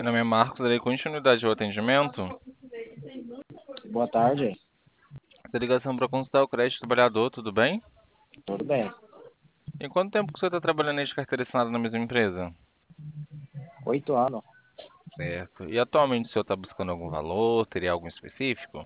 Meu nome é Marcos, darei continuidade ao atendimento. Boa tarde, Essa ligação para consultar o crédito do trabalhador, tudo bem? tudo bem? Em quanto tempo que você está trabalhando aí de carteira assinada na mesma empresa? 8 anos. Certo. E atualmente o senhor está buscando algum valor? Teria algo específico?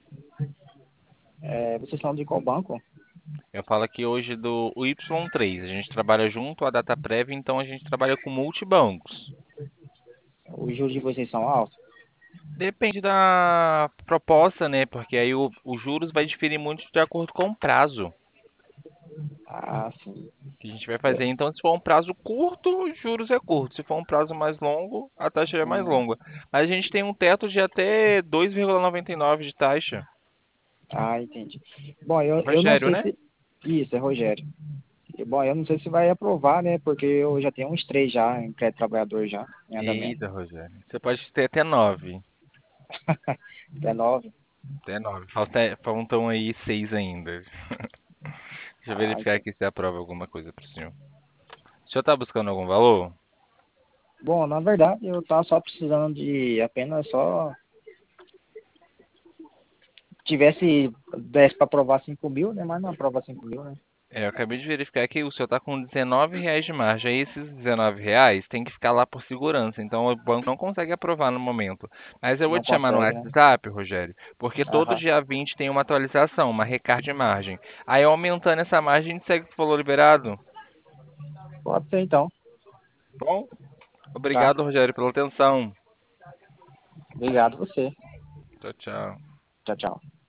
Vocês são de qual banco? Eu falo aqui hoje do Y3. A gente trabalha junto à data prévia, então a gente trabalha com multibancos. Os juros de vocês são altos? Depende da proposta, né? Porque aí os juros vai diferir muito de acordo com o prazo Ah, sim. que a gente vai Eu- fazer. Então, se for um prazo curto, os juros é curto. Se for um prazo mais longo, a taxa é mais hum, longa. Mas a gente tem um teto de até 2,99 de taxa. entendi. Bom, eu não Rogério, sei né? se. Isso, é Rogério. Bom, eu não sei se vai aprovar, né? Porque eu já tenho uns três já em crédito trabalhador já, em andamento. Eita, Rogério. Você pode ter até 9. É 9. Até 9. Faltam aí 6 ainda. Deixa eu verificar Entendi. aqui se aprova alguma coisa pro senhor. O senhor tá buscando algum valor? Bom, na verdade, eu tava só precisando de apenas só. Tivesse, desse para aprovar 5 mil, né? Mas não aprova 5 mil, né? É, eu acabei de verificar que o senhor está com R$ 19 de margem. Aí esses R$ 19 tem que ficar lá por segurança. Então o banco não consegue aprovar no momento. Mas eu vou Não te chamar no consegue, né? WhatsApp, Rogério, porque todo Aham. dia 20 tem uma atualização, uma recarga de margem. Aí aumentando essa margem, a gente segue com o valor liberado. Pode ser então. Bom, Tá. obrigado, Rogério, pela atenção. Obrigado você. Tchau, tchau. Tchau, tchau.